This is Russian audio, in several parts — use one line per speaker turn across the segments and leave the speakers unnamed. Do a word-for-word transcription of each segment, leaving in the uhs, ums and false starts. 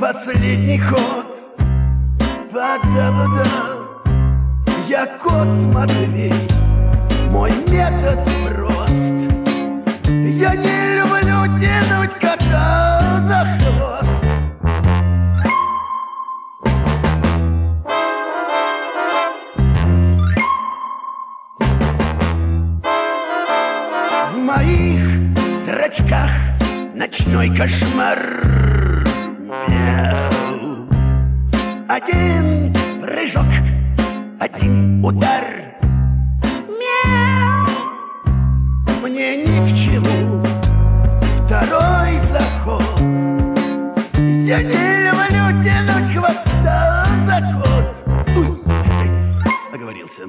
последний ход. Вода-вода, я кот Матвей, мой метод прост. Я не люблю тянуть кота за хвост. В моих зрачках ночной кошмар. Мяу. Один прыжок, один удар. Мяу. Мне ни к чему второй заход. Я не люблю тянуть хвоста за кот. Уй, оговорился.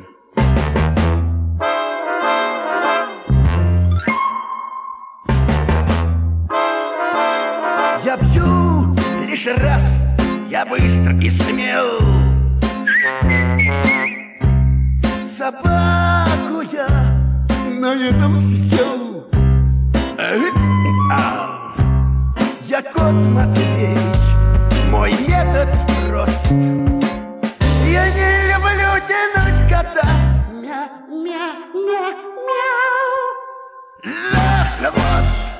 Я бью лишь раз, я быстр и смел. Собаку я на этом съел. Я кот Матвей, мой метод прост. Я не люблю тянуть кота. Мя, мя, мя, мяу. За хвост.